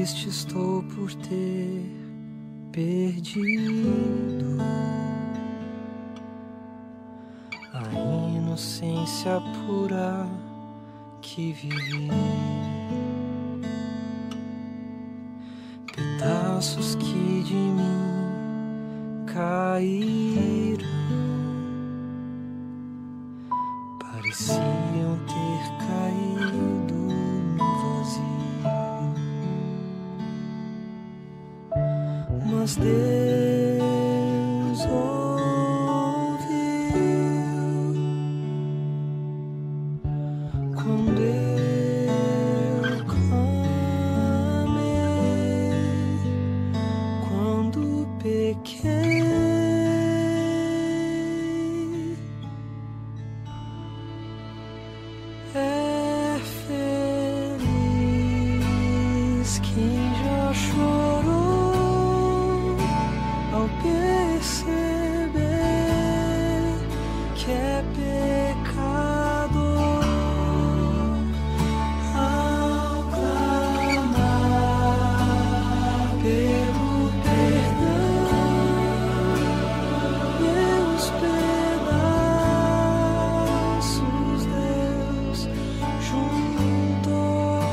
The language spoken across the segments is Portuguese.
triste estou por ter perdido a inocência pura que vivi. Pedaços que de mim caíram pareciam ter caído no vazio, mas Deus ouviu quando eu clamei, quando pequei. É feliz quem já chorou ao perceber que é pecador, ao clamar pelo perdão, meus pedaços Deus juntou.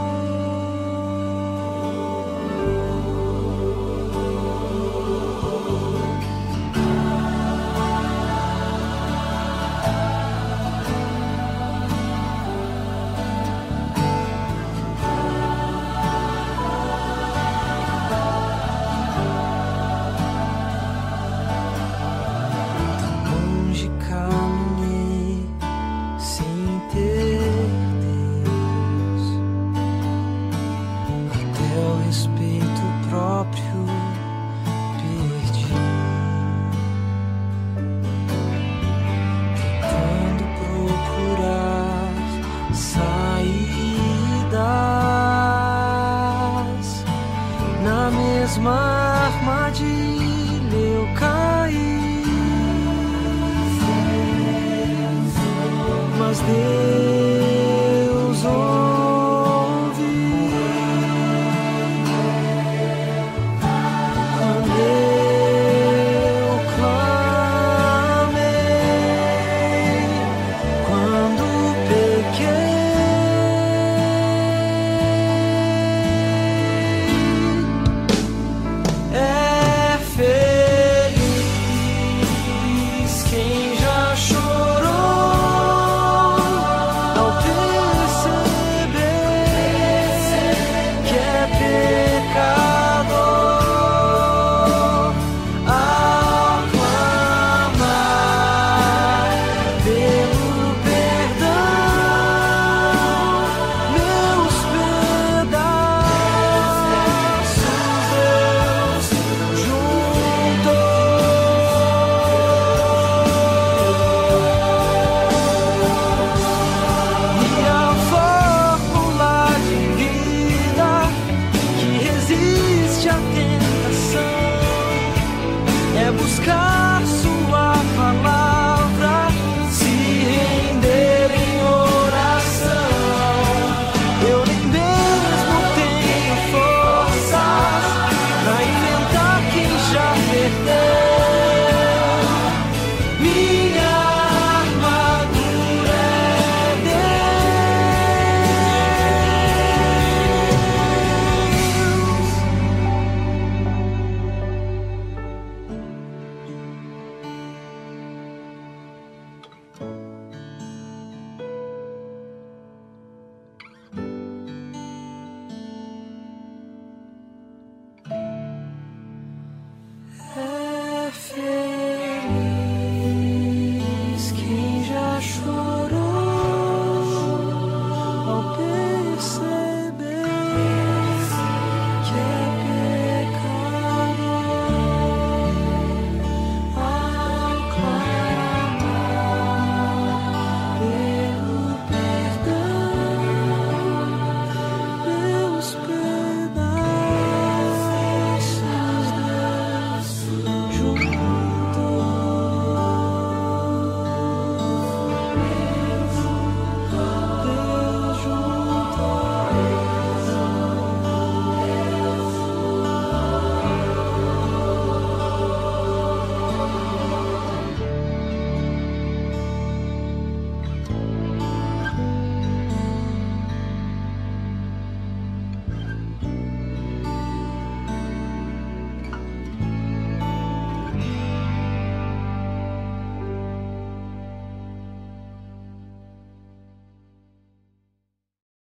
Longe caminhei sem ter Deus, até o respeito próprio perdi, tentando procurar saídas. Na mesma armadilha eu caí, mas Deus